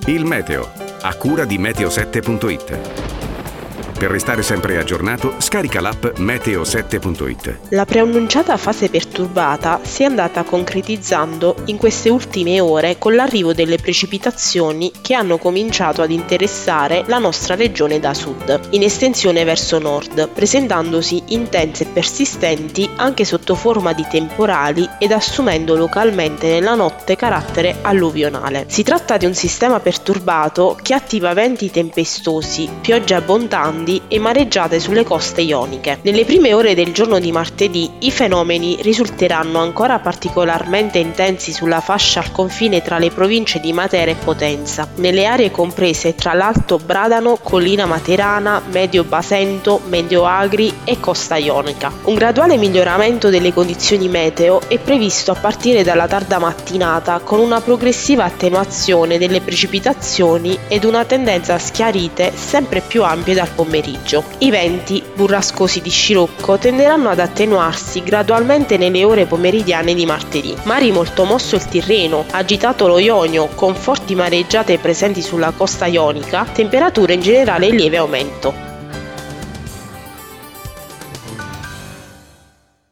Il meteo, a cura di meteo7.it. Per restare sempre aggiornato, scarica l'app meteo7.it. La preannunciata fase perturbata si è andata concretizzando in queste ultime ore con l'arrivo delle precipitazioni che hanno cominciato ad interessare la nostra regione da sud, in estensione verso nord, presentandosi intense e persistenti anche sotto forma di temporali ed assumendo localmente nella notte carattere alluvionale. Si tratta di un sistema perturbato che attiva venti tempestosi, piogge abbondanti e mareggiate sulle coste ioniche. Nelle prime ore del giorno di martedì i fenomeni risulteranno ancora particolarmente intensi sulla fascia al confine tra le province di Matera e Potenza, nelle aree comprese tra l'Alto Bradano, Collina Materana, Medio Basento, Medio Agri e Costa Ionica. Un graduale miglioramento delle condizioni meteo è previsto a partire dalla tarda mattinata, con una progressiva attenuazione delle precipitazioni ed una tendenza a schiarite sempre più ampie dal pomeriggio. I venti, burrascosi di scirocco, tenderanno ad attenuarsi gradualmente nelle ore pomeridiane di martedì. Mari molto mosso il Tirreno, agitato lo Ionio, con forti mareggiate presenti sulla costa ionica, temperature in generale in lieve aumento.